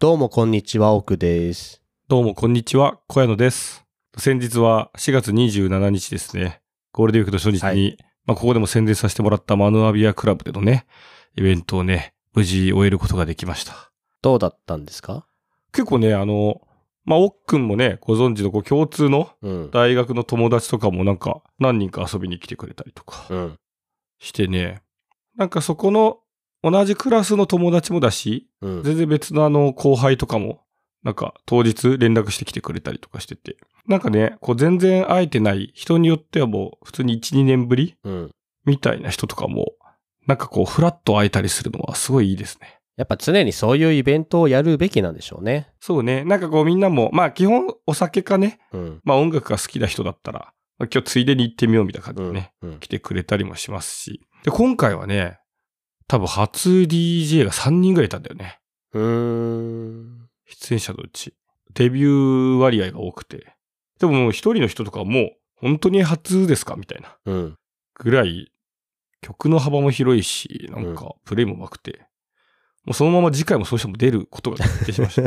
どうもこんにちは、奥です。 どうもこんにちは、小谷野です。先日は4月27日ですね。ゴールデンウィークの初日に、はい、ここでも宣伝させてもらったマヌアビアクラブでのね、イベントをね、無事終えることができました。 どうだったんですか？ 結構ね、奥くんもね、ご存知の共通の大学の友達とかもなんか何人か遊びに来てくれたりとかしてね、なんかそこの同じクラスの友達もだし、全然別の後輩とかも、なんか当日連絡してきてくれたりとかしてて。なんかね、こう全然会えてない人によってはもう普通に1、2年ぶり、みたいな人とかも、なんかこうフラッと会えたりするのはすごいいいですね。 やっぱ常にそういうイベントをやるべきなんでしょうね。 そうね。なんかこうみんなも、基本お酒かね、音楽が好きな人だったら、今日ついでに行ってみようみたいな感じでね、来てくれたりもしますし。で、今回はね、多分初 DJ が3人ぐらいいたんだよね。出演者のうち。デビュー割合が多くて。でももう一人の人とかはもう本当に初ですかみたいな。ぐらい曲の幅も広いし、なんかプレイも上手くて。もうそのまま次回もそうしても出ることが決定しました。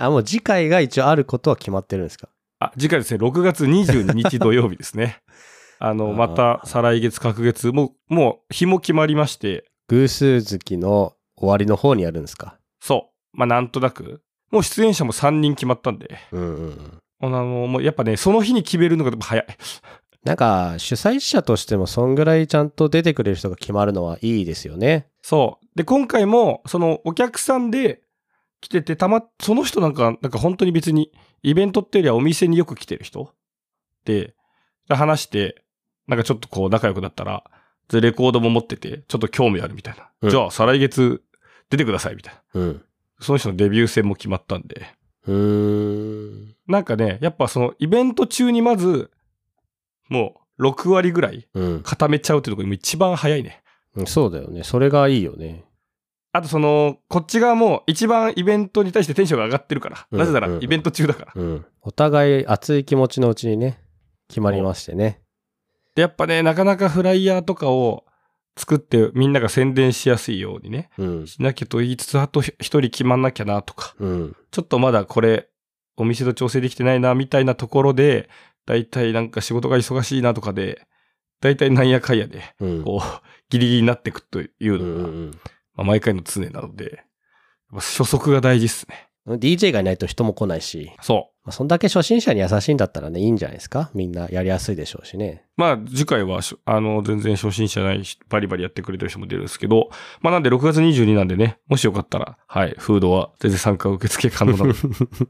もう次回が一応あることは決まってるんですか？ 次回ですね、6月22日土曜日ですね。また再来月、隔月、もう日も決まりまして。 偶数月の終わりの方にやるんですか？ そう。なんとなく。もう出演者も3人決まったんで。もうやっぱね、その日に決めるのが早い。 なんか、主催者としてもそんぐらいちゃんと出てくれる人が決まるのはいいですよね。 そう。で、今回も、そのお客さんで来てて、その人なんか本当に別にイベントっていうよりはお店によく来てる人で、話して、なんかちょっとこう仲良くなったら、レコードも持ってて、ちょっと興味あるみたいな。じゃあ、再来月出てくださいみたいな。その人のデビュー戦も決まったんで。なんかね、やっぱそのイベント中にまず、もう6割ぐらい固めちゃうっていうところが一番早いね。 そうだよね。それがいいよね。 あとこっち側も一番イベントに対してテンションが上がってるから。なぜならイベント中だから。 お互い熱い気持ちのうちにね、決まりましてね。 で、やっぱね、なかなかフライヤーとかを作ってみんなが宣伝しやすいようにね、しなきゃと言いつつ、あと一人決まんなきゃなとか、ちょっとまだこれ、お店と調整できてないな、みたいなところで、だいたいなんか仕事が忙しいなとかで、だいたいなんやかんやで、こう、ギリギリになっていくというのが、毎回の常なので、初速が大事っすね。 DJ がいないと人も来ないし。 そう。 そんだけ初心者に優しいんだったらね、いいんじゃないですか？みんなやりやすいでしょうしね。 次回は、全然初心者ないし、バリバリやってくれてる人も出るんですけど、なんで6月22なんでね、もしよかったら、はい、フードは全然参加受付可能なので。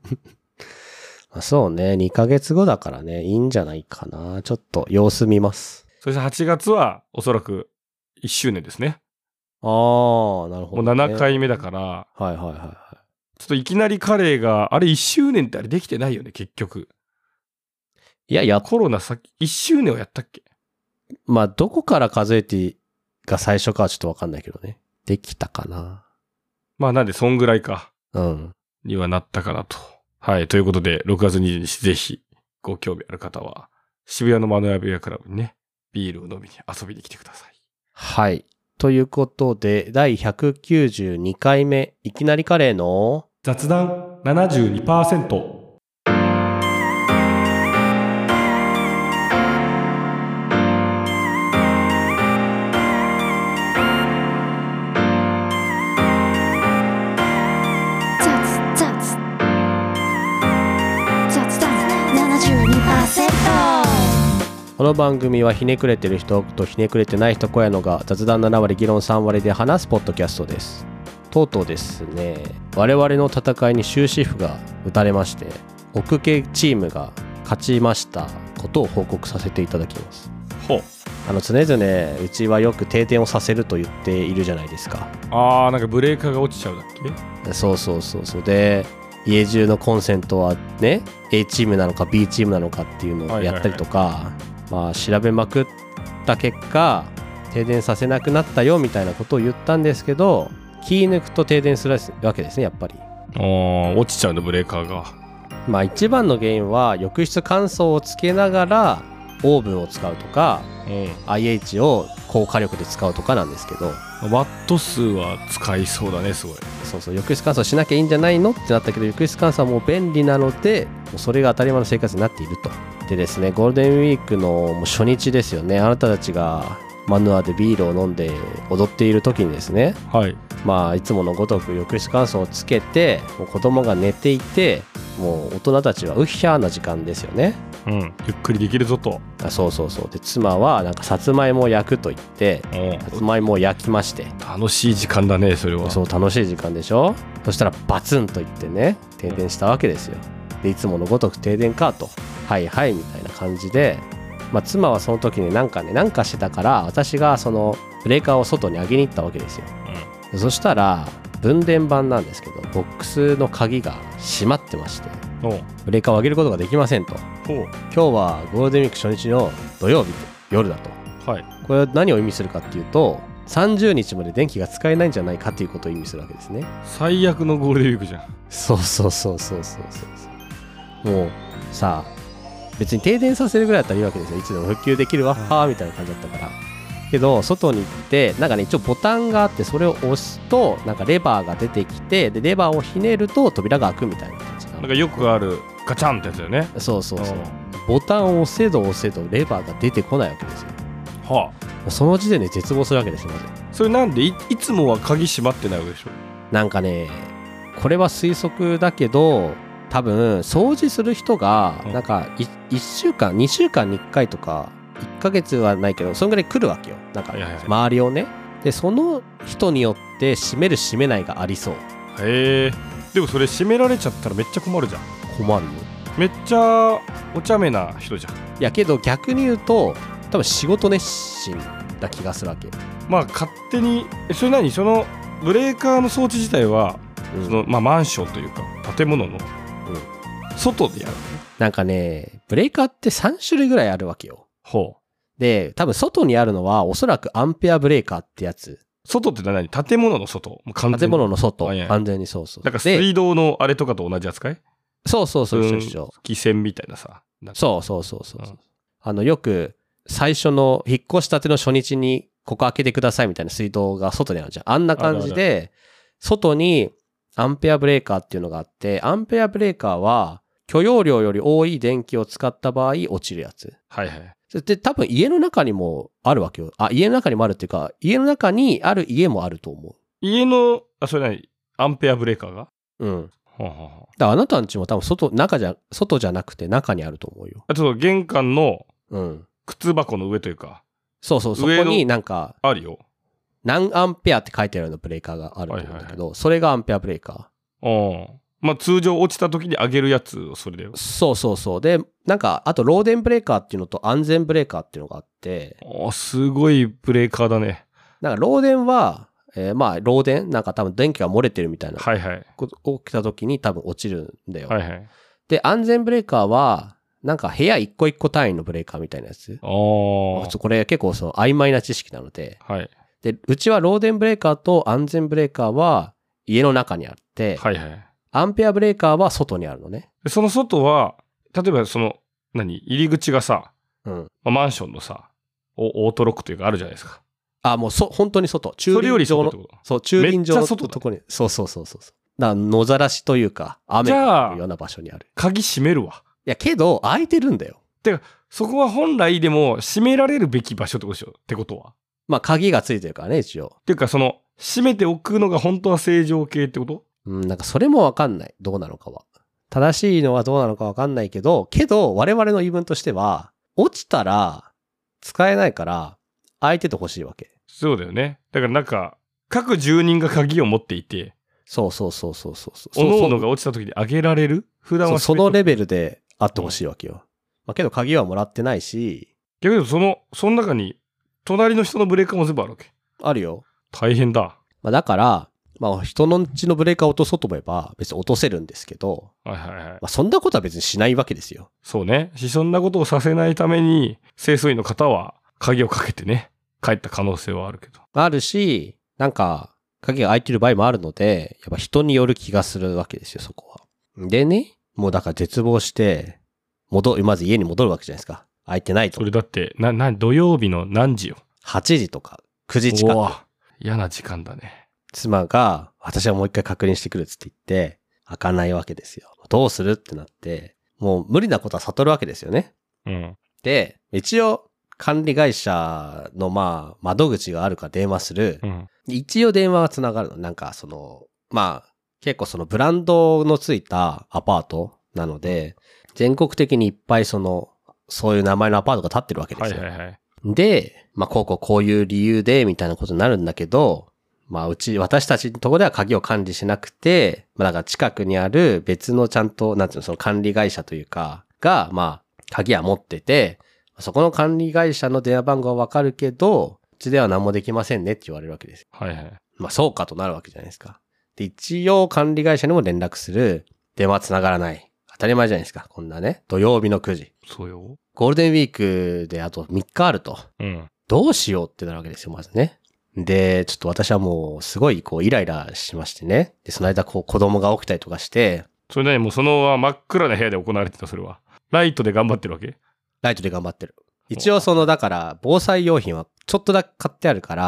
そうね、2ヶ月後だからね、いいんじゃないかな。ちょっと様子見ます。 そして8月は、おそらく1周年ですね。 なるほど、ね。 もう7回目だから、ちょっといきなり彼が、あれ1周年ってあれできてないよね、結局。 いや、 コロナ先、1周年をやったっけ？ どこから数えてが最初かはちょっとわかんないけどね。できたかな。 なんで、そんぐらいか。にはなったかなと。はい。ということで、6月22日、ぜひ、ご興味ある方は、渋谷のマヌアビアクラブにね、ビールを飲みに遊びに来てください。 はい。ということで、第192回目、いきなりカレーの雑談 72%。 この番組はひねくれてる人とひねくれてない人小屋のが雑談7割議論3割で話すポッドキャストです。とうとうですね、我々の戦いに終止符が打たれまして、奥系チームが勝ちましたことを報告させていただきます。常々うちはよく停電をさせると言っているじゃないですか。 なんかブレーカーが落ちちゃうだっけ？ そうで、家中のコンセントはね A チームなのか B チームなのかっていうのをやったりとか、調べまくった結果停電させなくなったよみたいなことを言ったんですけど、気抜くと停電するわけですね、やっぱり。 落ちちゃうの、ブレーカーが。 一番の原因は浴室乾燥をつけながらオーブンを使うとか、IH を高火力で使うとかなんですけど、 ワット数は使いそうだね、すごい。 そうそう、浴室乾燥しなきゃいいんじゃないのってなったけど、浴室乾燥はもう便利なので、もうそれが当たり前の生活になっていると。でですね、ゴールデンウィークのもう初日ですよね。あなたたちがマヌアでビールを飲んで踊っている時にですね、 はい。 まあいつものごとく浴室乾燥をつけて、もう子供が寝ていて、もう大人たちはウッヒャーな時間ですよね。 うん。ゆっくりできるぞと。 そうそうそう。で妻はなんかさつまいもを焼くと言ってさつまいもを焼きまして、 楽しい時間だね、それは。 そう楽しい時間でしょ。そしたらバツンと言ってね、停電したわけですよ。でいつものごとく停電かと、はいはいみたいな感じで、まあ、妻はその時になんかしてたから、私がそのブレーカーを外に上げに行ったわけですよ。そしたら分電盤なんですけど、ボックスの鍵が閉まってまして、ブレーカーを上げることができませんと。今日はゴールデンウィーク初日の土曜日夜だと。はい、これは何を意味するかっていうと、30日まで電気が使えないんじゃないかっていうことを意味するわけですね。 最悪のゴールデンウィークじゃん。 そうそうそうそうそうそう。もうさあ、別に停電させるぐらいだったらいいわけですよ。いつでも復旧できるわはーみたいな感じだったから。けど外に行ってなんかね、一応ボタンがあって、それを押すとなんかレバーが出てきて、でレバーをひねると扉が開くみたいな感じ。 なんかよくあるガチャンってやつだよね。 そうそうそう。ボタンを押せど押せどレバーが出てこないわけですよ。はあ。その時点で絶望するわけですよ。まずそれなんで いつもは鍵閉まってないわけでしょ。 なんかね、これは推測だけど、多分掃除する人がなんか1週間2週間に1回とか1ヶ月はないけど、そんぐらい来るわけよ。なんか周りをね。でその人によって閉める閉めないがありそう。 へえ。でもそれ閉められちゃったらめっちゃ困るじゃん。 困るよ。 めっちゃお茶目な人じゃん。いやけど逆に言うと多分仕事熱心な気がするわけ。 まあ勝手にそれ何、そのブレーカーの装置自体は、そのまあマンションというか建物の外でやる。 なんかね、ブレーカーって3種類ぐらいあるわけよ。ほう。で、多分外にあるのはおそらくアンペアブレーカーってやつ。 外って何？建物の外？ 建物の外。完全にそうそう。 なんか水道のあれとかと同じ扱い？ そうそうそう。 汽船みたいなさ。 そうそうそうそう。よく最初の引っ越したての初日にここ開けてくださいみたいな水道が外にあるじゃん。あんな感じで、外にアンペアブレーカーっていうのがあって、アンペアブレーカーは許容量より多い電気を使った場合落ちるやつ。はいはい。で、多分家の中にもあるわけよ。家の中にもあるっていうか、家の中にある家もあると思う。 家の、それ何？アンペアブレーカーが？うん。 だからあなたんちも多分外じゃなくて中にあると思うよ。 あと玄関の靴箱の上というか。 そうそう、そこになんかあるよ。 何アンペアって書いてあるようなブレーカーがあると思うんだけど、それがアンペアブレーカー。 まあ通常落ちた時に上げるやつをそれだよ。 そうそうそう。で、なんかあと漏電ブレーカーっていうのと安全ブレーカーっていうのがあって。 すごいブレーカーだね。 なんか漏電は、まあ漏電なんか多分電気が漏れてるみたいな。 はいはい。 起きた時に多分落ちるんだよ。 はいはい。 で、安全ブレーカーは、なんか部屋一個一個単位のブレーカーみたいなやつ。これ結構その曖昧な知識なので。はい。で、うちは漏電ブレーカーと安全ブレーカーは家の中にあって。はいはい。アンペアブレーカーは外にあるのね。 その外は、例えばその、入り口がさ、マンションのさ、オートロックというかあるじゃないですか。 もう本当に外。駐輪場の、そう、駐輪場のとこに。そうそうそうそう。野ざらしというか、雨が降るような場所にある。 鍵閉めるわ。 いや、けど、開いてるんだよ。 てか、そこは本来でも閉められるべき場所ってことでしょってことは。 まあ、鍵がついてるからね、一応。 っていうか、その、閉めておくのが本当は正常形ってこと？ なんかそれもわかんない。どうなのかは。正しいのはどうなのかわかんないけど、我々の言い分としては、落ちたら使えないから開いててほしいわけ。 そうだよね。だからなんか、各住人が鍵を持っていて、 そうそうそうそうそう。 各々が落ちた時に開けられる？普段はそのレベルであってほしいわけよ。まあけど鍵はもらってないし。 けどその中に、隣の人のブレーカーも全部あるわけ。 あるよ。 大変だ。 まあだから、まあ人の家のブレーカーを落とそうと思えば別に落とせるんですけど、はいはいはい。まあそんなことは別にしないわけですよ。 そうね。そんなことをさせないために、清掃員の方は鍵をかけてね、帰った可能性はあるけど。 あるし、なんか、鍵が開いてる場合もあるので、やっぱ人による気がするわけですよ、そこは。でね、もうだから絶望して、まず家に戻るわけじゃないですか。開いてないと。 それだって、土曜日の何時よ。 8時とか9時近く。 うわ、嫌な時間だね。 妻が、私はもう一回確認してくるっつって言って、開かないわけですよ。どうするってなって、もう無理なことは悟るわけですよね。 うん。 で、一応、管理会社の窓口があるから電話する。 うん。 一応電話がつながるの。なんか結構そのブランドのついたアパートなので、全国的にいっぱいそういう名前のアパートが建ってるわけですよ。 はいはいはい。 で、こういう理由で、みたいなことになるんだけど、私たちのところでは鍵を管理しなくて、だから近くにある別のちゃんと、なんていうの、その管理会社というか、が、鍵は持ってて、そこの管理会社の電話番号はわかるけど、うちでは何もできませんねって言われるわけです。 はいはい。 そうかとなるわけじゃないですか。で、一応管理会社にも連絡する。電話繋がらない。当たり前じゃないですか。こんなね。土曜日の9時。 そうよ。 ゴールデンウィークであと3日あると。 うん。 どうしようってなるわけですよ、まずね。で、ちょっと私はもうすごいイライラしましてね。で、その間子供が起きたりとかして。 それなにもうその真っ暗な部屋で行われてた、それは。ライトで頑張ってるわけ？ ライトで頑張ってる。一応だから防災用品はちょっとだけ買ってあるから、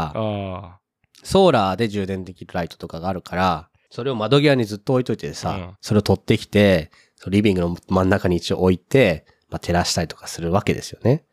ソーラーで充電できるライトとかがあるから、それを窓際にずっと置いといてさ、それを取ってきて、リビングの真ん中に一応置いて、照らしたりとかするわけですよね。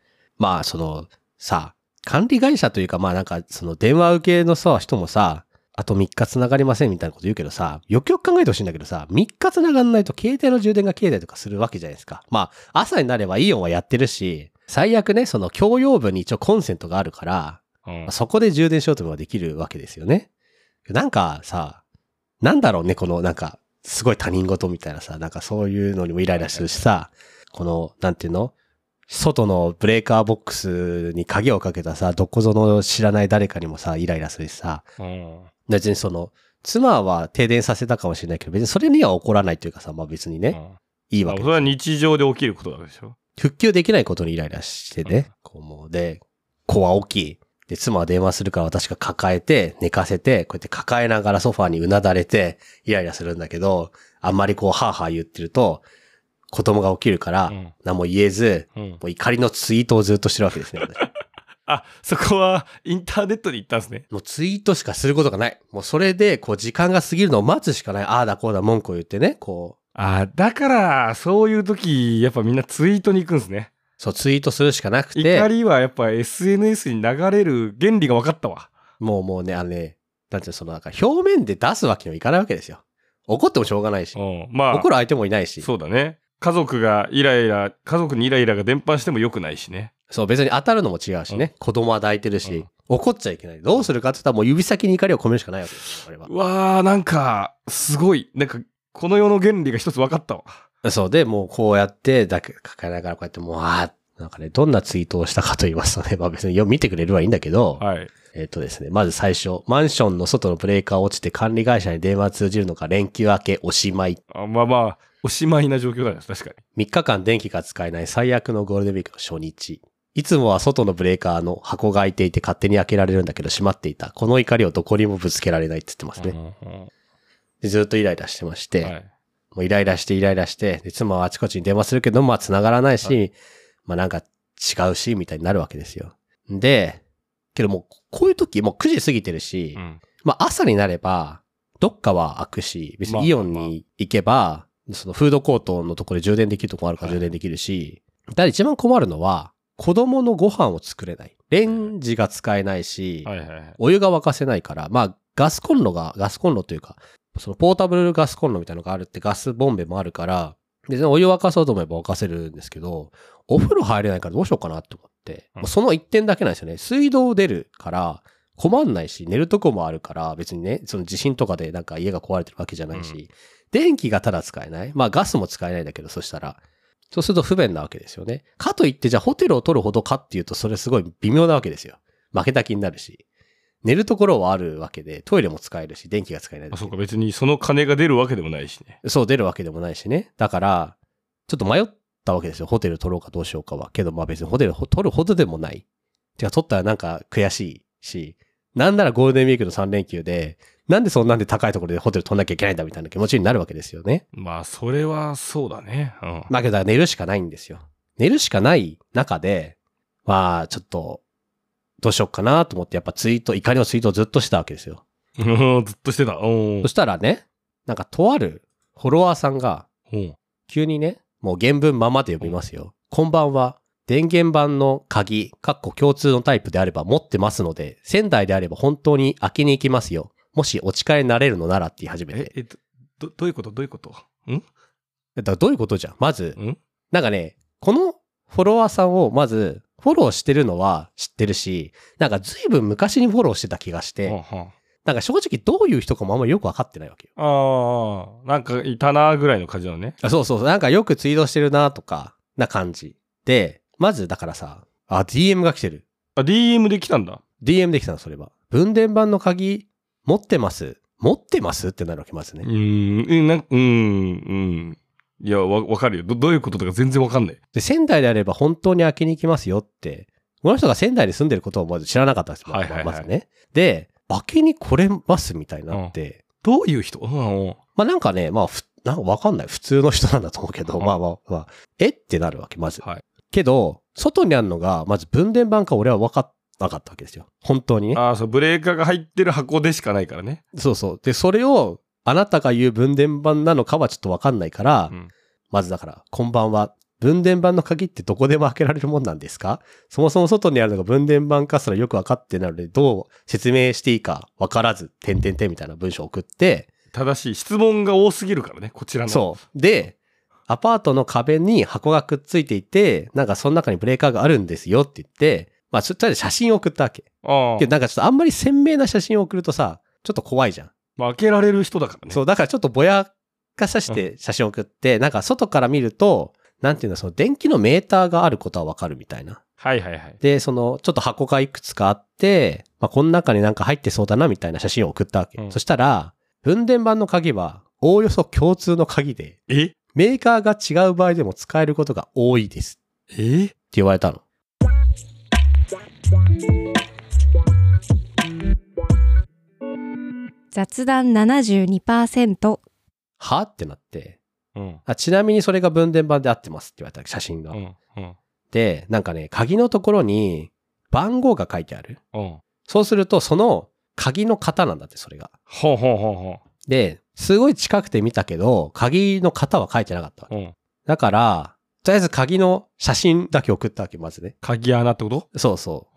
管理会社というか、電話受けの人もさ、あと3日繋がりませんみたいなこと言うけどさ、よくよく考えてほしいんだけどさ、3日繋がんないと携帯の充電が切れたりとかするわけじゃないですか。朝になればイオンはやってるし、最悪ね、共用部に一応コンセントがあるから、そこで充電しようともできるわけですよね。なんだろうね、すごい他人事みたいなさ、そういうのにもイライラするしさ、なんていうの？外のブレーカーボックスに鍵をかけたさ、どこぞの知らない誰かにもさ、イライラするしさ、別に妻は停電させたかもしれないけど、別にそれには起こらないというかさ、別にね、いいわけです。 それは日常で起きることなんでしょ？ 復旧できないことにイライラしてね、子は大きい。で、妻は電話するから私が抱えて、寝かせて、こうやって抱えながらソファーにうなだれて、イライラするんだけど、あんまりハーハー言ってると、子供が起きるから、何も言えず、もう怒りのツイートをずっとしてるわけですね。 そこはインターネットで言ったんですね。 もうツイートしかすることがない。もうそれで、時間が過ぎるのを待つしかない。ああだこうだ文句を言ってね、 だから、そういう時、やっぱみんなツイートに行くんですね。 そう、ツイートするしかなくて。 怒りはやっぱ SNS に流れる原理が分かったわ。 もうね、なんて表面で出すわけにはいかないわけですよ。怒ってもしょうがないし。怒る相手もいないし。 そうだね。家族にイライラが伝播しても良くないしね。 そう、別に当たるのも違うしね。子供は抱いてるし、怒っちゃいけない。どうするかって言ったらもう指先に怒りを込めるしかないわけですよ、これは。 うわー、すごい。この世の原理が一つ分かったわ。 そうで、もうこうやって抱えながらこうやってどんなツイートをしたかと言いますとね、別に見てくれればいいんだけど、 はい。 ですね、まず最初、マンションの外のブレーカー落ちて管理会社に電話通じるのか連休明けおしまい。 おしまいな状況だよ、確かに。3日間電気が使えない最悪のゴールデンウィークの初日。いつもは外のブレーカーの箱が開いていて勝手に開けられるんだけど閉まっていた。この怒りをどこにもぶつけられないって言ってますね。でずっとイライラしてまして、もうイライラして、で妻はあちこちに電話するけど、繋がらないし、違うし、みたいになるわけですよ。で、けどもう、こういう時、もう9時過ぎてるし、朝になれば、どっかは開くし、別にイオンに行けば、そのフードコートのところで充電できるところあるから充電できるし、だ一番困るのは、子供のご飯を作れない。レンジが使えないし、お湯が沸かせないから、ガスコンロというか、そのポータブルガスコンロみたいなのがあるってガスボンベもあるから、で、お湯沸かそうと思えば沸かせるんですけど、お風呂入れないからどうしようかなって思って、もうその一点だけなんですよね。水道出るから困んないし、寝るとこもあるから、別にね、その地震とかで家が壊れてるわけじゃないし、電気がただ使えない。ガスも使えないんだけど、そうすると不便なわけですよね。かといって、じゃあホテルを取るほどかっていうと、それすごい微妙なわけですよ。負けた気になるし。寝るところはあるわけで、トイレも使えるし、電気が使えない。 そうか、別にその金が出るわけでもないしね。 そう、出るわけでもないしね。だから、ちょっと迷ったわけですよ。ホテル取ろうかどうしようかは。けど、別にホテル取るほどでもない。取ったら悔しいし、なんならゴールデンウィークの3連休で、なんでそんなんで高いところでホテル取んなきゃいけないんだみたいな気持ちになるわけですよね。 それはそうだね。 けど寝るしかないんですよ。寝るしかない中で、ちょっと、 どうしよっかなと思って、やっぱ怒りのツイートをずっとしたわけですよ。 ずっとしてた。 そしたらね、なんかとあるフォロワーさんが、急にね、もう原文ままで読みますよ。こんばんは。電源盤の鍵、共通のタイプであれば持ってますので、仙台であれば本当に開けに行きますよ。もしお力になれるのならって言い始めて。 どういうことだからどういうことじゃん。まず、なんかね、このフォロワーさんをまずフォローしてるのは知ってるし、なんか随分昔にフォローしてた気がして、なんか正直どういう人かもあんまりよくわかってないわけよ。なんかいたなぐらいの感じなのね。 そう。なんかよくツイートしてるなとか、な感じ。で、まずだからさ、DM が来てる。 DM で来たんだ。 DM で来たの、それは。分電盤の鍵、持ってますってなるわけ、まずね。 いや、わかるよ。どういうこととか全然わかんない。 で、仙台であれば本当に開けに行きますよって、この人が仙台で住んでることをまず知らなかったんですよ。まずね。で、開けに来れますみたいになって。 どういう人まあなんかね、なんかわかんない。普通の人なんだと思うけど、ってなるわけ、まず。はい。けど、外にあるのが、まず分電盤か俺は分かんなかったわけですよ。本当にね。 そう、ブレーカーが入ってる箱でしかないからね。 そう。で、それを、あなたが言う分電盤なのかはちょっと分かんないから、まずだから、こんばんは。分電盤の鍵ってどこでも開けられるもんなんですか？そもそも外にあるのが分電盤かすらよく分かってないので、どう説明していいか分からず、みたいな文章を送って、 正しい。質問が多すぎるからね、こちらの。 そう。で、アパートの壁に箱がくっついていて、なんかその中にブレーカーがあるんですよって言って、とりあえず写真を送ったわけ。なんかちょっとあんまり鮮明な写真を送るとさ、ちょっと怖いじゃん。 開けられる人だからね。 そう、だからちょっとぼやかさして写真を送って、なんか外から見ると、なんていうの、その電気のメーターがあることはわかるみたいな。 はい。 で、ちょっと箱がいくつかあって、この中になんか入ってそうだなみたいな写真を送ったわけ。そしたら、分電盤の鍵は、おおよそ共通の鍵で、メーカーが違う場合でも使えることが多いです。って言われたの。 雑談 72%。 はってなって、ちなみにそれが分電盤で合ってますって言われた写真が。で、なんかね、鍵のところに番号が書いてある。そうすると、その鍵の型なんだって、それが。で、すごい近くて見たけど、鍵の型は書いてなかったわけ。だから、とりあえず鍵の写真だけ送ったわけ、まずね。 鍵穴ってこと？ そう。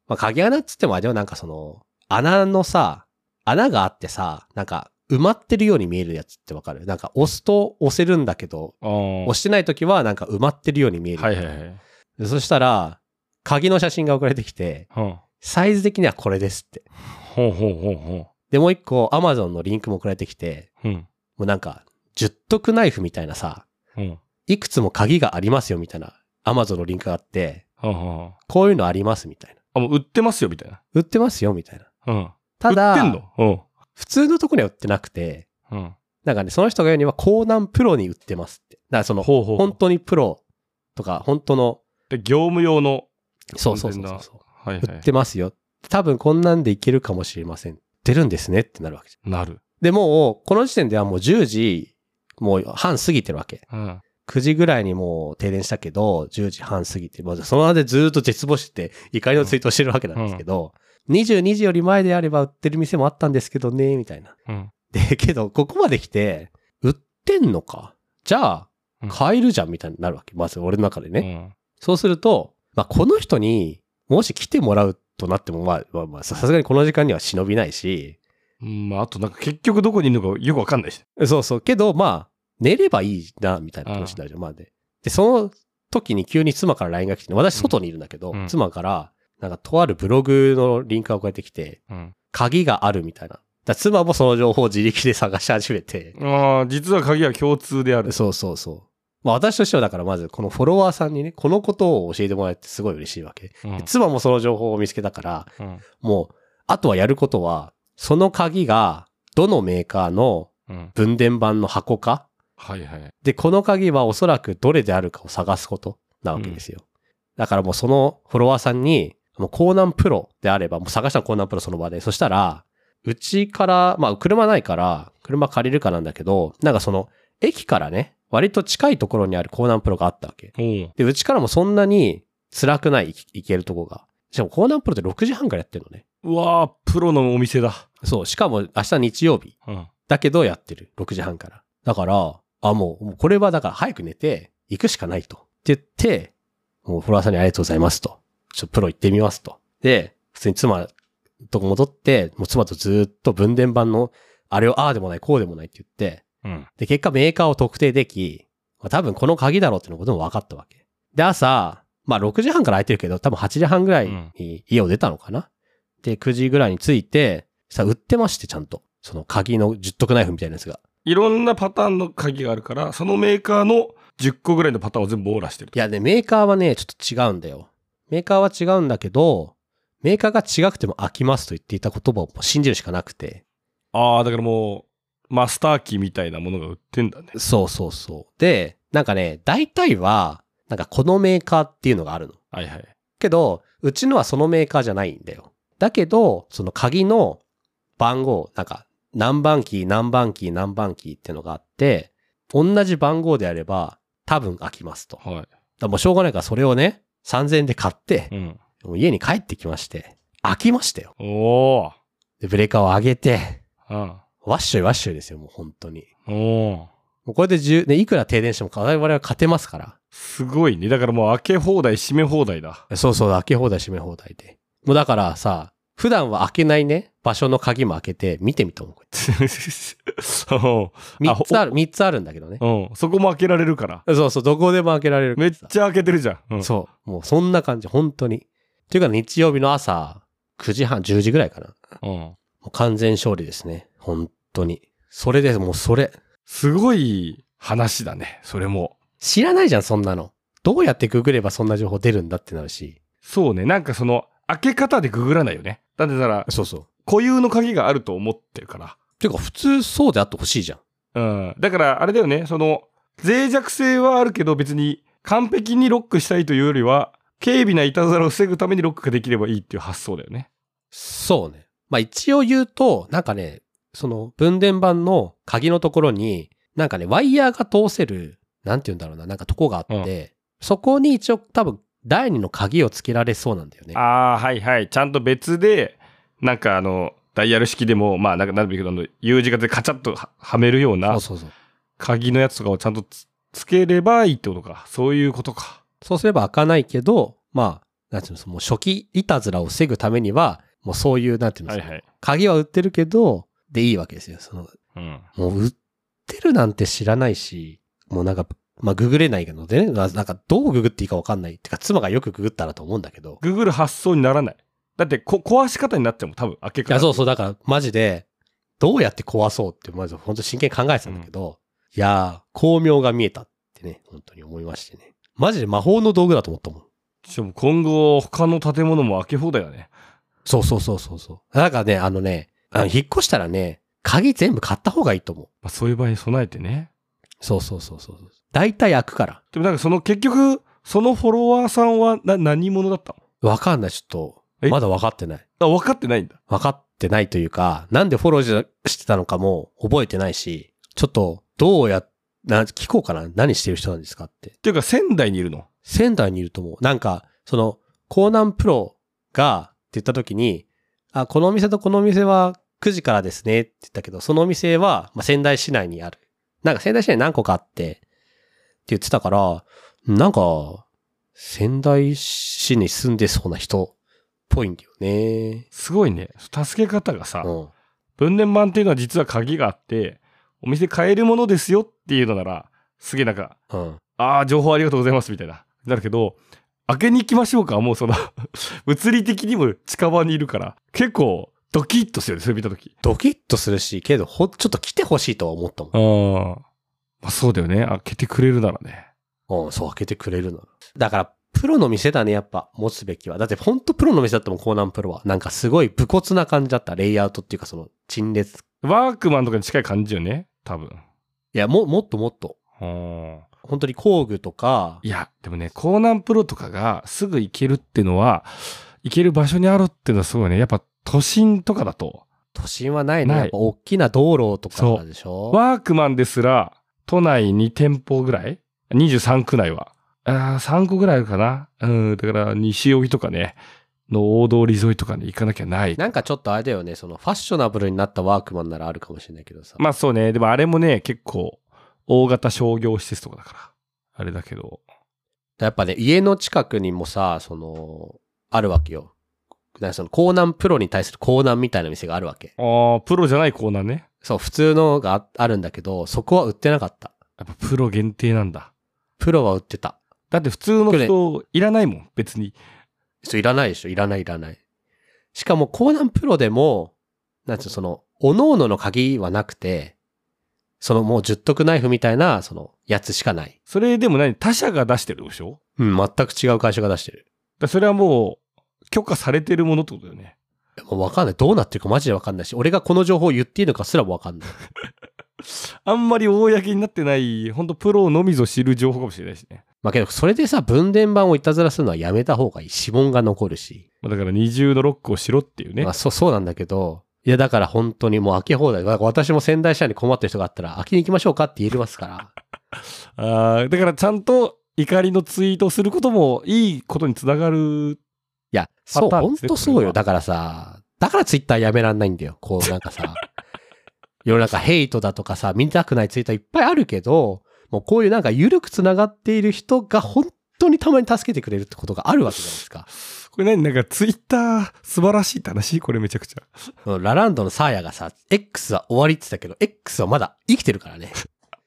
鍵穴っつってもあれはなんか穴のさ、穴があってさ、なんか埋まってるように見えるやつってわかる？なんか押すと押せるんだけど、押してないときはなんか埋まってるように見える。そしたら、鍵の写真が送られてきて、サイズ的にはこれですって。で、もう一個、Amazon のリンクも送られてきて、もうなんか、10徳ナイフみたいなさ、いくつも鍵がありますよみたいな Amazon のリンクがあって、こういうのありますみたいな。 もう売ってますよみたいな。 売ってますよみたいな。ただ、 売ってんの？ 普通のとこには売ってなくて、なんかね、その人が言うには、コーナンプロに売ってますって。だから本当にプロとか、本当の。 で、業務用の。 そう。売ってますよ。多分こんなんでいけるかもしれません。出るんですねってなるわけじゃん。 なる。 で、もう、この時点ではもう10時、もう半過ぎてるわけ。9時ぐらいにもう停電したけど、10時半過ぎて、その間でずっと絶望して怒りのツイートしてるわけなんですけど、22時より前であれば売ってる店もあったんですけどね、みたいな。で、けど、ここまで来て、売ってんのか？じゃあ、買えるじゃんみたいになるわけ。まず俺の中でね。そうすると、この人にもし来てもらうとなっても、さすがにこの時間には忍びないし。 あとなんか結局どこにいるのかよくわかんないし。 そう。けど、寝ればいいな、みたいな話になるじゃん。で、その時に急に妻から LINE が来て、私外にいるんだけど、妻から、なんかとあるブログのリンクが送られてきて、鍵があるみたいな。妻もその情報を自力で探し始めて。 実は鍵は共通である。 そう。私としてはだからまずこのフォロワーさんにね、このことを教えてもらえてすごい嬉しいわけ。妻もその情報を見つけたから、もう、あとはやることは、その鍵がどのメーカーの分電盤の箱か、で、この鍵はおそらくどれであるかを探すことなわけですよ。だからもうそのフォロワーさんに、もうコーナンプロであれば、もう探したコーナンプロその場で。そしたら、うちから、車ないから、車借りるかなんだけど、なんか駅からね、割と近いところにあるコーナンプロがあったわけ。で、うちからもそんなに辛くない行けるとこが。 しかもコーナンプロって6時半からやってるのね。 うわー、プロのお店だ。 そう。しかも明日日曜日。 うん。 だけどやってる。6時半から。だから、もうこれはだから早く寝て行くしかないと。って言って、もうフォロワーさんにありがとうございますと。プロ行ってみますと。で、普通に妻のとこ戻って、もう妻とずーっと分電盤のあれをああでもないこうでもないって言って、 うん。 で、結果メーカーを特定でき、多分この鍵だろうっていうことも分かったわけ。で、朝、6時半から空いてるけど、多分8時半ぐらいに家を出たのかな。で、9時ぐらいに着いて、売ってましてちゃんと。その鍵の十徳ナイフみたいなやつが。 いろんなパターンの鍵があるから、そのメーカーの10個ぐらいのパターンを全部網羅してる。 いやね、メーカーはね、ちょっと違うんだよ。メーカーは違うんだけど、メーカーが違くても飽きますと言っていた言葉を信じるしかなくて。 ああ、だからもう、マスターキーみたいなものが売ってんだね。 そうそうそう。で、なんかね、大体は、なんかこのメーカーっていうのがあるの。 はいはい。 けど、うちのはそのメーカーじゃないんだよ。だけど、その鍵の番号、なんか、何番キー、何番キー、何番キーっていうのがあって、同じ番号であれば、多分開きますと。 はい。 だからもうしょうがないからそれをね、3000円で買って、 うん。 もう家に帰ってきまして、開きましたよ。 おー。 で、ブレーカーを上げて、 うん。 ワッショイワッショイですよ、もう本当に。 おー。 もうこれでね、いくら停電しても我々は勝てますから。 すごいね。だからもう開け放題、閉め放題だ。 そうそう、開け放題閉め放題で。もうだからさ、普段は開けないね、場所の鍵も開けて見てみたもん。3つあるんだけどね。 うん。そこも開けられるから。 そうそう、どこでも開けられるからめっちゃ開けてるじゃん。うん、 そう。もうそんな感じ、本当に。っていうか日曜日の朝、9時半、10時ぐらいかな。 うん。 もう完全勝利ですね。本当に。それでもうそれ。 すごい話だね。それも。 知らないじゃん、そんなの。どうやってググればそんな情報出るんだってなるし。 そうね。なんかその、開け方でググらないよね。だってたら、 そうそう。 固有の鍵があると思ってるから。 っていうか普通そうであってほしいじゃん。 うん。だからあれだよね。その、脆弱性はあるけど別に完璧にロックしたいというよりは、軽微ないたずらを防ぐためにロックができればいいっていう発想だよね。 そうね。一応言うと、なんかね、その分電盤の鍵のところに、なんかね、ワイヤーが通せる、なんて言うんだろうな、なんかとこがあって、そこに一応多分第二の鍵をつけられそうなんだよね。 ああ、はいはい。ちゃんと別で、なんかダイヤル式でも、なんかなんだけど、U 字型でカチャッとはめるような、 そう。 鍵のやつとかをちゃんとつければいいってことか。そういうことか。 そうすれば開かないけど、なんていうの、もう初期いたずらを防ぐためには、もうそういう、なんていうの、 はいはい。 鍵は売ってるけど、でいいわけですよ。 うん。 もう売ってるなんて知らないし、もうなんか、ググれないのでね、なんかどうググっていいか分かんない。ってか、妻がよくググったらと思うんだけど。 ググる発想にならない。だって壊し方になっちゃうもん、多分、開け方。 いや、そう、だから、マジで、どうやって壊そうって、まず本当真剣に考えてたんだけど、いやー、巧妙が見えたってね、本当に思いましてね。マジで魔法の道具だと思ったもん。 しかも今後、他の建物も開け放題だね。 そう。だからね、引っ越したらね、鍵全部買った方がいいと思う。 そういう場合に備えてね。 そう。大体開くから。 でもなんか結局、そのフォロワーさんは何者だったの？ わかんない、ちょっと。まだ分かってない。 分かってないんだ。 分かってないというか、なんでフォローしてたのかも覚えてないし、ちょっと、聞こうかな。何してる人なんですかって。 っていうか、仙台にいるの？ 仙台にいると思う。なんか、コーナンプロが、って言った時に、このお店とこのお店は9時からですねって言ったけど、そのお店は、仙台市内にある。なんか仙台市内に何個かあって、って言ってたから、なんか、仙台市に住んでそうな人っぽいんだよね。 すごいね。助け方がさ、 うん。 分電盤っていうのは実は鍵があって、お店買えるものですよっていうのなら、すげえなんか、情報ありがとうございますみたいな。なるけど、開けに行きましょうか。もう物理的にも近場にいるから、結構ドキッとするよね、それ見たとき。 ドキッとするし、けどちょっと来てほしいとは思ったもん。 そうだよね。開けてくれるならね。 そう、開けてくれるなら。だから、プロの店だね、やっぱ、持つべきは。だって、ほんとプロの店だったもん、コーナンプロは。なんかすごい武骨な感じだった。レイアウトっていうか、陳列。 ワークマンとかに近い感じよね、多分。 いや、もっと。本当に工具とか。 いや、でもね、コーナンプロとかがすぐ行けるっていうのは、行ける場所にあるっていうのはすごいね。やっぱ都心とかだと。 都心はないね。やっぱ大きな道路とかでしょ。 ワークマンですら、都内2店舗ぐらい ?23 区内は。3個ぐらいあるかな。だから西荻とかね、 の大通り沿いとかに行かなきゃない。 なんかちょっとあれだよね、そのファッショナブルになったワークマンならあるかもしれないけどさ。 まあそうね。でもあれもね、結構大型商業施設とかだから。あれだけど。 やっぱね、家の近くにもさ、あるわけよ。なんかその港南プロに対する港南みたいな店があるわけ。 ああ、プロじゃないコーナーね。 そう、普通のがあるんだけど、そこは売ってなかった。 やっぱプロ限定なんだ。 プロは売ってた。 だって普通の人いらないもん、別に。 そう、いらないでしょ。いらない。しかも、港南プロでも、なんつうの、各々の鍵はなくて、もう十徳ナイフみたいな、やつしかない。 それでも他社が出してるでしょ？ うん、全く違う会社が出してる。 それはもう、許可されてるものってことだよね。 もうわかんない。どうなってるかマジでわかんないし、俺がこの情報を言っていいのかすらもわかんない。 あんまり公になってない、ほんとプロのみぞ知る情報かもしれないしね。 まあけど、それでさ、分電盤をいたずらするのはやめた方がいい。指紋が残るし。 だから二重のロックをしろっていうね。 まあそうなんだけど、いやだから本当にもう開け放題。私も仙台支社に困ってる人があったら、開けに行きましょうかって言えますから。 だからちゃんと怒りのツイートをすることもいいことにつながる。 いや、そう、ほんとそうよ。だからツイッターやめらんないんだよ。こうなんかさ、世の中ヘイトだとかさ、見たくないツイートいっぱいあるけど、もうこういうなんか緩くつながっている人が本当にたまに助けてくれるってことがあるわけじゃないですか。 これなんかツイッター素晴らしいって話？これめちゃくちゃ。 ラランドのサーヤがさ、X は終わりって言ったけど、X はまだ生きてるからね。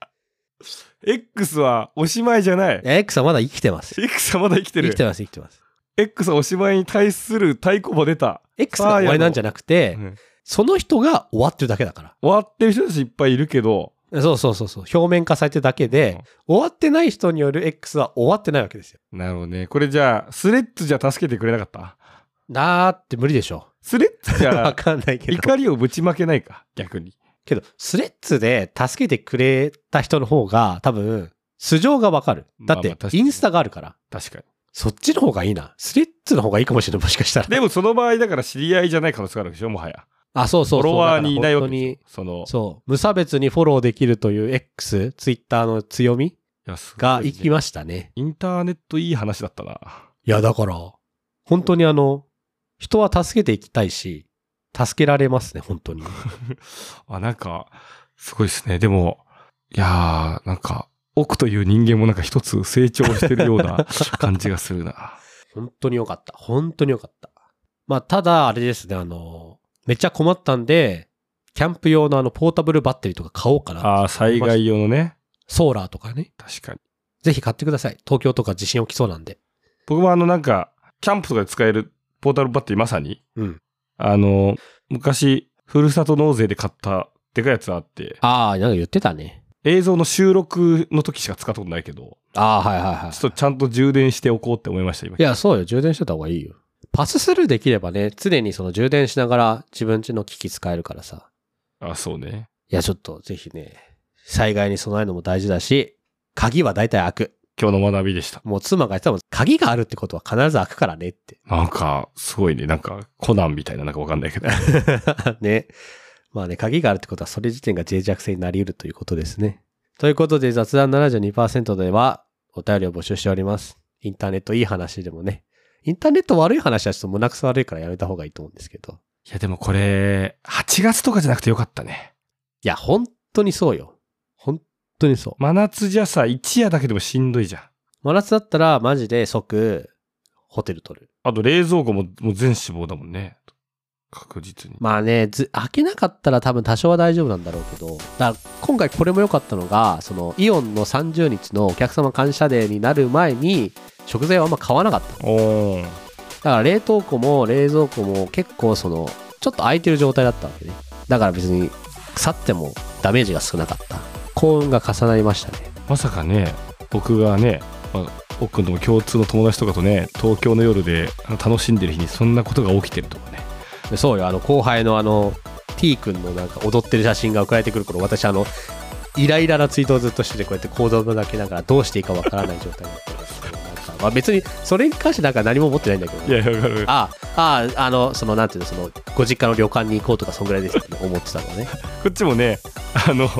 X はおしまいじゃない。 X はまだ生きてます。 X はまだ生きてる。 生きてます。 X はおしまいに対する太鼓も出た。 X が終わりなんじゃなくて、その人が終わってるだけだから。 終わってる人たちいっぱいいるけど。 そう。表面化されてるだけで、終わってない人による X は終わってないわけですよ。 なるほどね。これじゃあ、スレッズじゃ助けてくれなかった？ だって無理でしょ。 スレッズじゃわかんないけど。 怒りをぶちまけないか、逆に。 けど、スレッズで助けてくれた人の方が多分、素性がわかる。だって、インスタがあるから。 確かに。 そっちの方がいいな。スレッズの方がいいかもしれない。もしかしたら。 でもその場合だから知り合いじゃない可能性があるでしょ、もはや。 あ、そう。 フォロワーにいないわけに。 そう。無差別にフォローできるという X、ツイッターの強みが生きましたね。 インターネットいい話だったな。 いや、だから、本当に人は助けていきたいし、助けられますね、本当に。 なんか、すごいですね。でも、いやー、なんか、奥という人間もなんか一つ成長してるような感じがするな。 本当によかった。まあ、ただ、あれですね、めっちゃ困ったんで、キャンプ用のポータブルバッテリーとか買おうかな。 災害用のね。 ソーラーとかね。 確かに。 ぜひ買ってください。東京とか地震起きそうなんで。 僕もなんか、キャンプとかで使えるポータブルバッテリーまさに。 うん。 昔、ふるさと納税で買ったでかいやつあって。 なんか言ってたね。 映像の収録の時しか使ったことないけど。 はい。 ちょっとちゃんと充電しておこうって思いました、今。 いや、そうよ。充電してた方がいいよ。パススルーできればね、常に充電しながら自分家の機器使えるからさ。 そうね。 いや、ちょっとぜひね、災害に備えるのも大事だし、鍵は大体開く。 今日の学びでした。 もう妻が言ってたもん、鍵があるってことは必ず開くからねって。 なんか、すごいね。なんか、コナンみたいな、なんかわかんないけど。 ね。まあね、鍵があるってことは、それ自体が脆弱性になり得るということですね。ということで、雑談 72% では、お便りを募集しております。インターネットいい話でもね。インターネット悪い話はちょっと胸くそ悪いからやめた方がいいと思うんですけど。 いや、でもこれ、8月とかじゃなくてよかったね。 いや、本当にそうよ。本当にそう。 真夏じゃさ、一夜だけでもしんどいじゃん。 真夏だったら、マジで即、ホテル取る。 あと、冷蔵庫も全脂肪だもんね。確実に。 まあね、開けなかったら多分多少は大丈夫なんだろうけど、だから今回これも良かったのが、イオンの30日のお客様感謝デーになる前に、食材はあんま買わなかった。だから冷凍庫も冷蔵庫も結構ちょっと空いてる状態だったわけね。だから別に腐ってもダメージが少なかった。幸運が重なりましたね。 まさかね、僕がね、奥の共通の友達とかとね、東京の夜で楽しんでる日にそんなことが起きてるとかね。 そうよ、後輩のT 君のなんか踊ってる写真が送られてくる頃、私イライラなツイートをずっとしてて、こうやって行動がけながらどうしていいかわからない状態だったんですけど、なんか、まあ別にそれに関してなんか何も思ってないんだけど、ね、 いや、わかる。 なんていうの、ご実家の旅館に行こうとかそんぐらいですって思ってたのね。 こっちもね、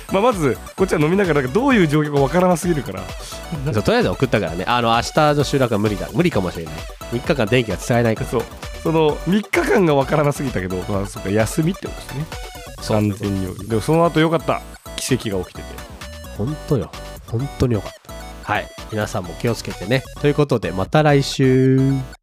まあまずこっちは飲みながらどういう状況かわからなすぎるからそうとりあえず送ったからね。明日の収録は無理かもしれない。3日間電気が使えないから。 そう、その3日間がわからなすぎたけど、まあそっか、休みってことですね。完全に。でもその後よかった、奇跡が起きてて。 本当よ、本当によかった。はい、皆さんも気をつけてね。ということでまた来週。